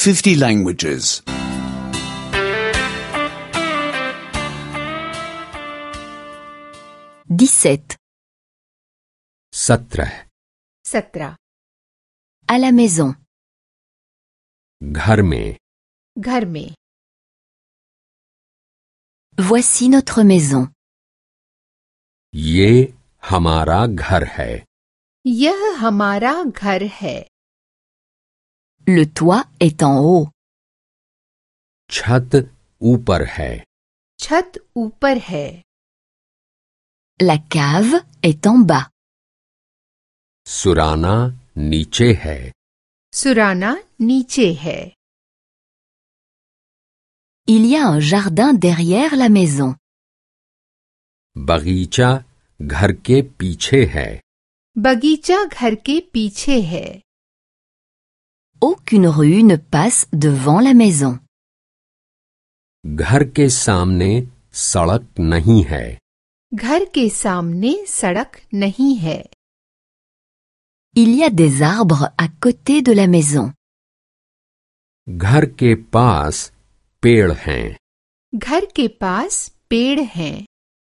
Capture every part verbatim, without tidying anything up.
fifty languages. dix-sept. सत्रह, सत्रह, À la maison. घर में, घर में, Voici notre maison. ये हमारा घर है। यह हमारा घर है। Le toit est en haut. छत ऊपर है। छत ऊपर है। La cave est en bas. Surana नीचे है। सुराना नीचे है। Il y a un jardin derrière la maison. बगीचा घर के पीछे है। बगीचा घर के पीछे है। Aucune rue ne passe devant la maison. घर के सामने सड़क नहीं है। घर के सामने सड़क नहीं है। Il y a des arbres à côté de la maison. घर के पास पेड़ हैं। घर के पास पेड़ हैं।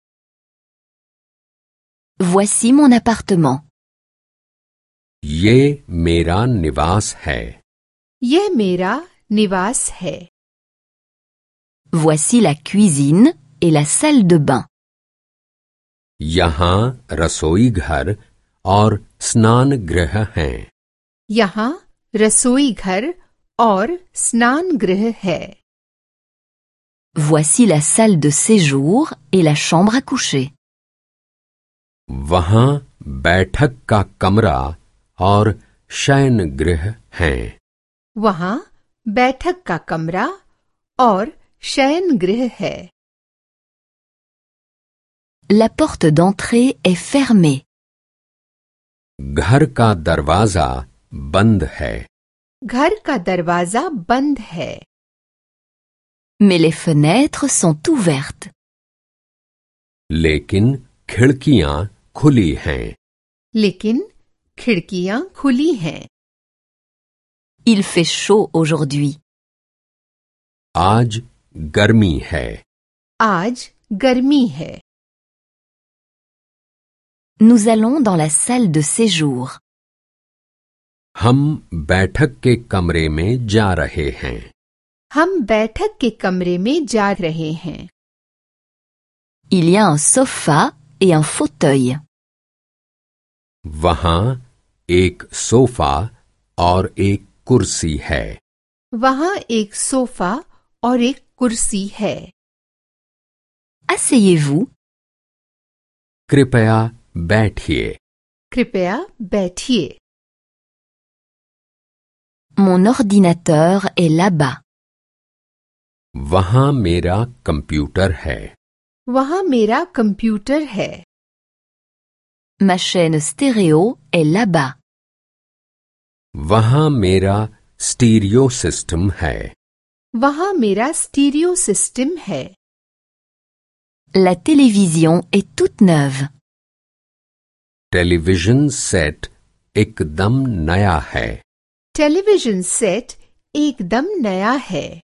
Voici mon appartement. ये मेरा निवास है। यह मेरा निवास है। Voici la cuisine et la salle de bain. यहाँ रसोई घर और स्नान गृह हैं। यहाँ रसोई घर और स्नान गृह है। Voici la salle de séjour et la chambre à coucher. वहाँ बैठक का कमरा और शयन गृह हैं। वहाँ बैठक का कमरा और शयन गृह है। La porte d'entrée est fermée. घर का दरवाजा बंद है। घर का दरवाजा बंद है। Mais les fenêtres sont ouvertes. लेकिन खिड़कियां खुली हैं। लेकिन खिड़कियां खुली हैं। Il fait chaud aujourd'hui. आज गर्मी है। आज गर्मी है। Nous allons dans la salle de séjour. हम बैठक के कमरे में जा रहे हैं। हम बैठक के कमरे में जा रहे हैं। Il y a un sofa et un fauteuil. वहाँ एक सोफा और एक कुर्सी है। वहाँ एक सोफा और एक कुर्सी है। Asseyez-vous. कृपया बैठिए। कृपया बैठिए। Mon ordinateur est là-bas. वहाँ मेरा कंप्यूटर है। वहाँ मेरा कंप्यूटर है। Ma chaîne stéréo est là-bas. वहाँ मेरा स्टीरियो सिस्टम है। वहाँ मेरा स्टीरियो सिस्टम है। La télévision est toute neuve. Television set एकदम नया है। टेलीविजन सेट एकदम नया है।